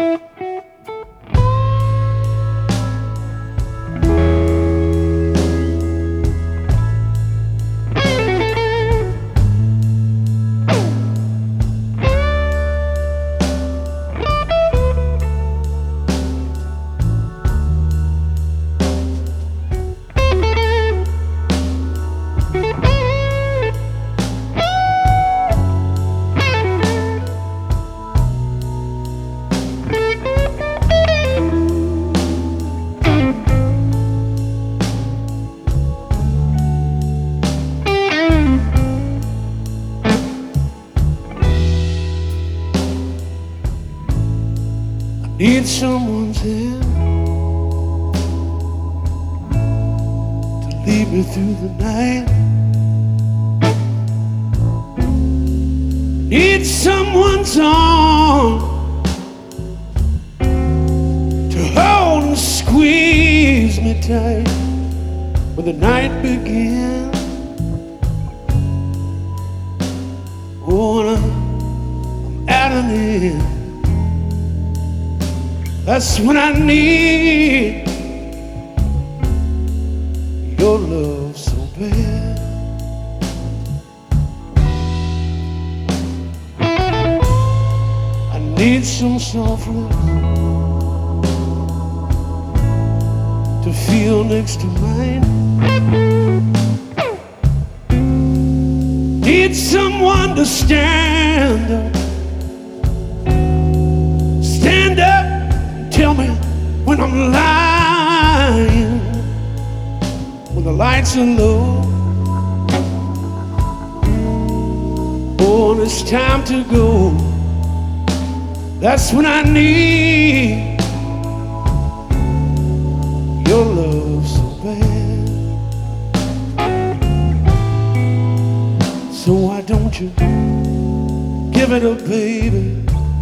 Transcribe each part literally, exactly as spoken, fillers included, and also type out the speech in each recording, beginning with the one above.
Need someone's hand to lead me through the night. Need someone's arm to hold and squeeze me tight when the night begins. Oh, and I'm at an end. That's when I need your love so bad. I need some soft lips to feel next to mine. Need someone to stand up, stand up. Tell me when I'm lying, when the lights are low. Oh, and it's time to go. That's when I need your love so bad. So why don't you give it up, baby?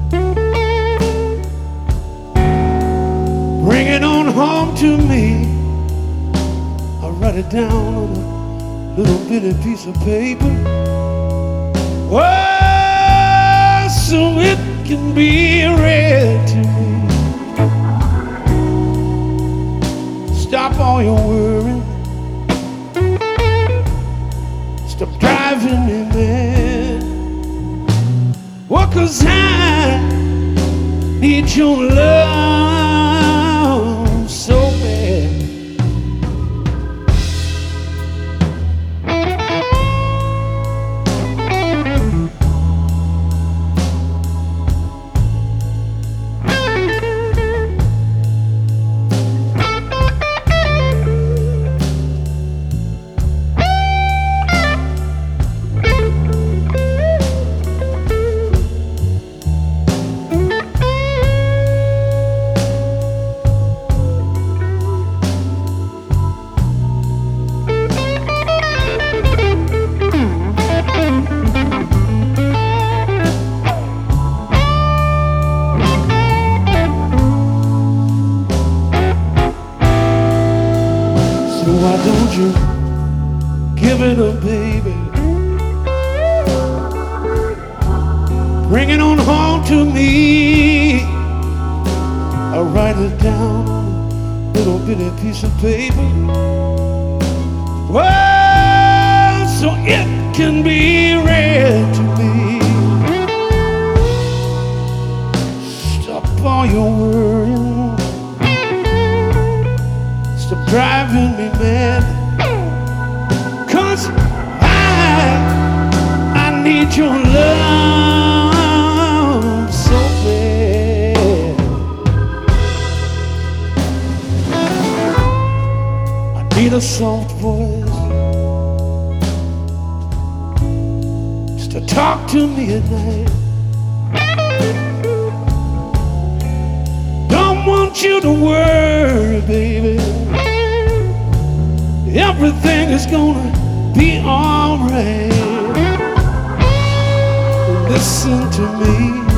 Bring it on home to me. I'll write it down on a little bitty piece of paper. Oh, so it can be read to me. Stop all your worrying. Stop driving me mad. Well, 'cause I need your love so bad. Why don't you give it up, baby? Bring it on home to me. I'll write it down on a little bitty piece of paper. Well, so it can be read to me. Stop all your worrying. Stop driving me mad. 'Cause I, I need your love so bad. I need a soft voice just to talk to me at night. Don't want you to worry, baby. Everything is gonna be alright. Listen to me.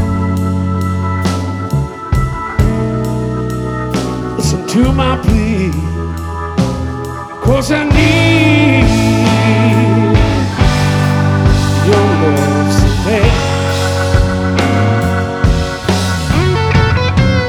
Listen to my plea. 'Cause I need your love so bad.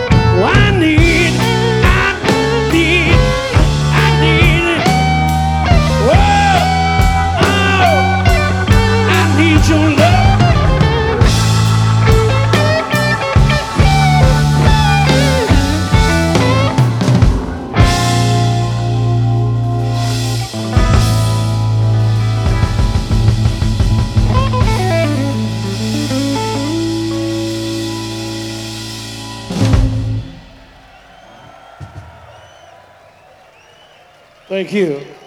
Thank you.